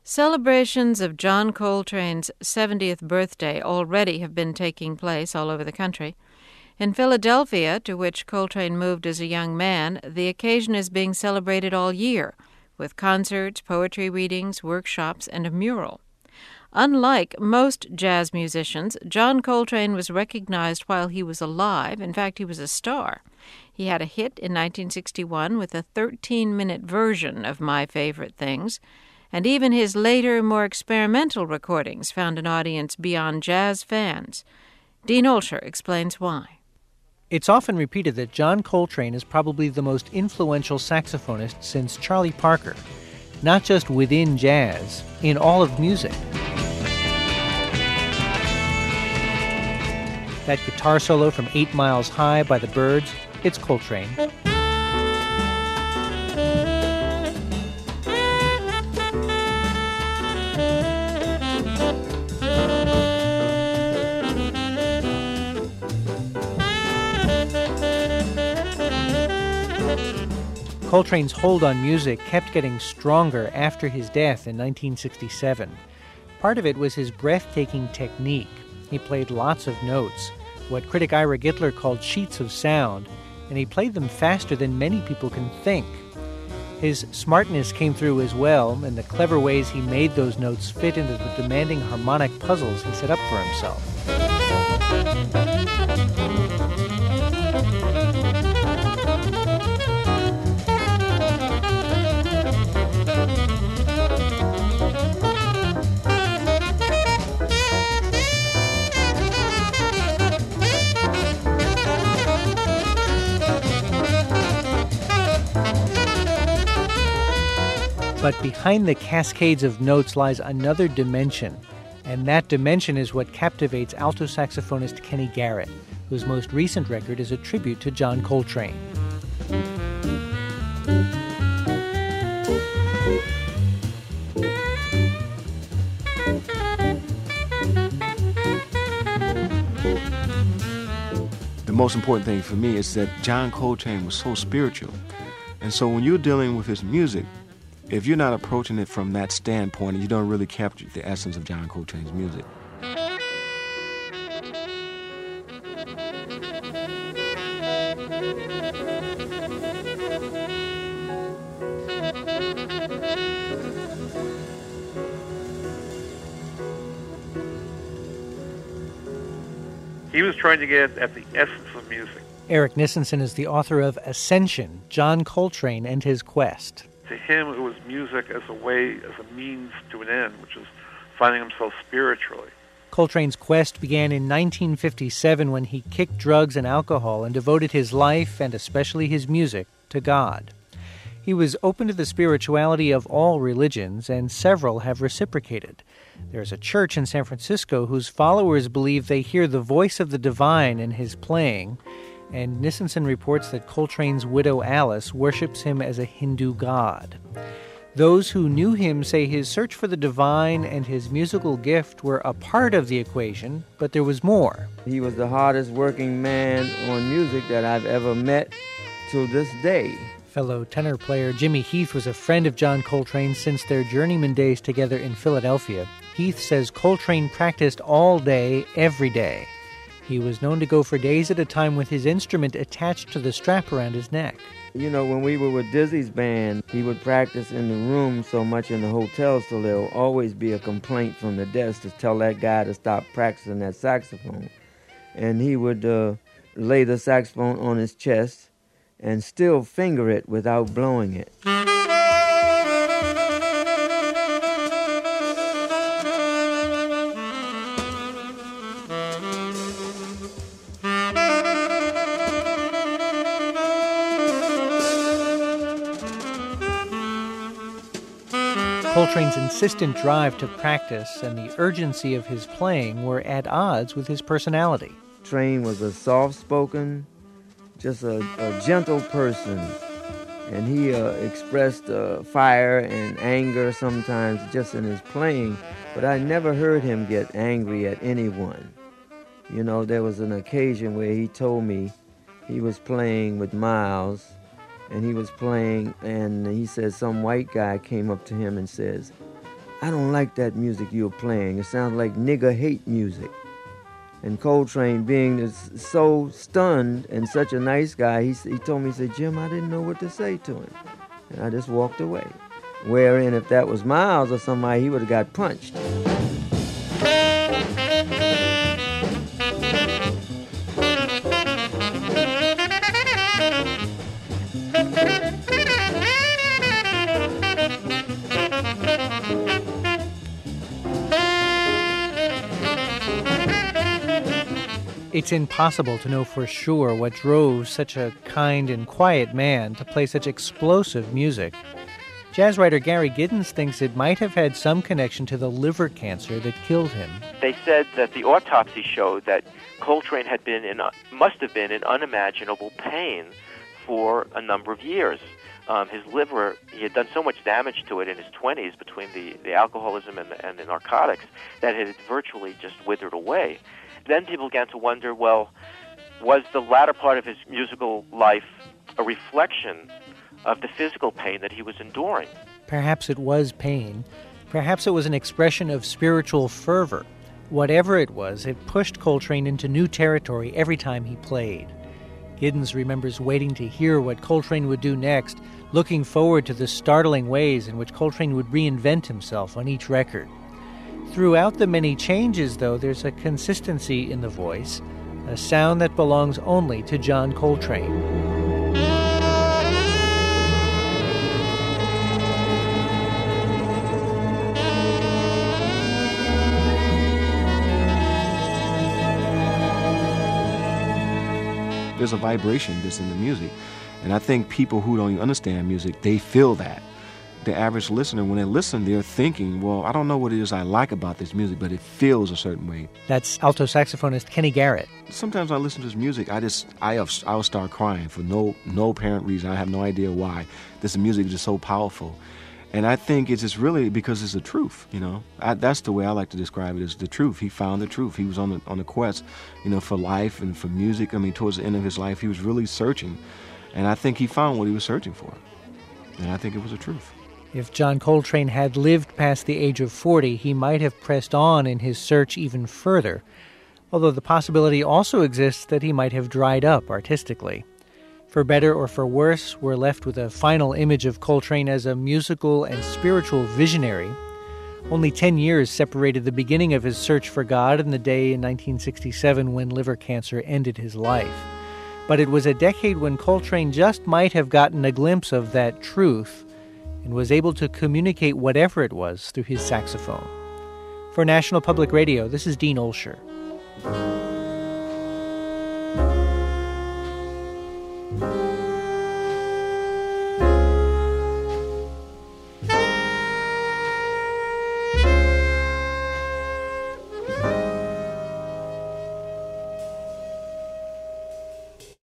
Celebrations of John Coltrane's 70th birthday already have been taking place all over the country. In Philadelphia, to which Coltrane moved as a young man, the occasion is being celebrated all year, with concerts, poetry readings, workshops, and a mural. Unlike most jazz musicians, John Coltrane was recognized while he was alive. In fact, he was a star. He had a hit in 1961 with a 13-minute version of My Favorite Things, and even his later, more experimental recordings found an audience beyond jazz fans. Dean Olsher explains why. It's often repeated that John Coltrane is probably the most influential saxophonist since Charlie Parker, not just within jazz, in all of music. That guitar solo from 8 Miles High by the Byrds, it's Coltrane. Coltrane's hold on music kept getting stronger after his death in 1967. Part of it was his breathtaking technique. He played lots of notes, what critic Ira Gitler called sheets of sound, and he played them faster than many people can think. His smartness came through as well, and the clever ways he made those notes fit into the demanding harmonic puzzles he set up for himself. But behind the cascades of notes lies another dimension, and that dimension is what captivates alto saxophonist Kenny Garrett, whose most recent record is a tribute to John Coltrane. The most important thing for me is that John Coltrane was so spiritual. And so when you're dealing with his music, if you're not approaching it from that standpoint, you don't really capture the essence of John Coltrane's music. He was trying to get at the essence of music. Eric Nissenson is the author of Ascension, John Coltrane and His Quest. To him, it was music as a way, as a means to an end, which is finding himself spiritually. Coltrane's quest began in 1957 when he kicked drugs and alcohol and devoted his life, and especially his music, to God. He was open to the spirituality of all religions, and several have reciprocated. There's a church in San Francisco whose followers believe they hear the voice of the divine in his playing, and Nissenson reports that Coltrane's widow Alice worships him as a Hindu god. Those who knew him say his search for the divine and his musical gift were a part of the equation, but there was more. He was the hardest working man on music that I've ever met to this day. Fellow tenor player Jimmy Heath was a friend of John Coltrane since their journeyman days together in Philadelphia. Heath says Coltrane practiced all day, every day. He was known to go for days at a time with his instrument attached to the strap around his neck. You know, when we were with Dizzy's band, he would practice in the room so much in the hotel, so there will always be a complaint from the desk to tell that guy to stop practicing that saxophone. And he would lay the saxophone on his chest and still finger it without blowing it. Coltrane's insistent drive to practice and the urgency of his playing were at odds with his personality. Train was a soft-spoken, just a gentle person, and he expressed fire and anger sometimes just in his playing, but I never heard him get angry at anyone. You know, there was an occasion where he told me he was playing with Miles, and he was playing, and he said some white guy came up to him and says, I don't like that music you're playing. It sounds like nigger hate music. And Coltrane, being so stunned and such a nice guy, he told me, he said, Jim, I didn't know what to say to him. And I just walked away. Wherein, if that was Miles or somebody, he would have got punched. It's impossible to know for sure what drove such a kind and quiet man to play such explosive music. Jazz writer Gary Giddens thinks it might have had some connection to the liver cancer that killed him. They said that the autopsy showed that Coltrane must have been in unimaginable pain for a number of years. His liver, he had done so much damage to it in his 20s between the alcoholism and the narcotics that it had virtually just withered away. Then people began to wonder, well, was the latter part of his musical life a reflection of the physical pain that he was enduring? Perhaps it was pain. Perhaps it was an expression of spiritual fervor. Whatever it was, it pushed Coltrane into new territory every time he played. Giddens remembers waiting to hear what Coltrane would do next, looking forward to the startling ways in which Coltrane would reinvent himself on each record. Throughout the many changes, though, there's a consistency in the voice, a sound that belongs only to John Coltrane. There's a vibration that's in the music, and I think people who don't even understand music, they feel that. The average listener, when they listen, they're thinking, well, I don't know what it is I like about this music, but it feels a certain way. That's alto saxophonist Kenny Garrett. Sometimes I listen to this music, I'll start crying for no apparent reason. I have no idea why. This music is just so powerful. And I think it's just really because it's the truth, you know. That's the way I like to describe it, is the truth. He found the truth. He was on the quest, you know, for life and for music. I mean, towards the end of his life, he was really searching. And I think he found what he was searching for. And I think it was the truth. If John Coltrane had lived past the age of 40, he might have pressed on in his search even further, although the possibility also exists that he might have dried up artistically. For better or for worse, we're left with a final image of Coltrane as a musical and spiritual visionary. Only 10 years separated the beginning of his search for God and the day in 1967 when liver cancer ended his life. But it was a decade when Coltrane just might have gotten a glimpse of that truth and was able to communicate whatever it was through his saxophone. For National Public Radio, this is Dean Olsher.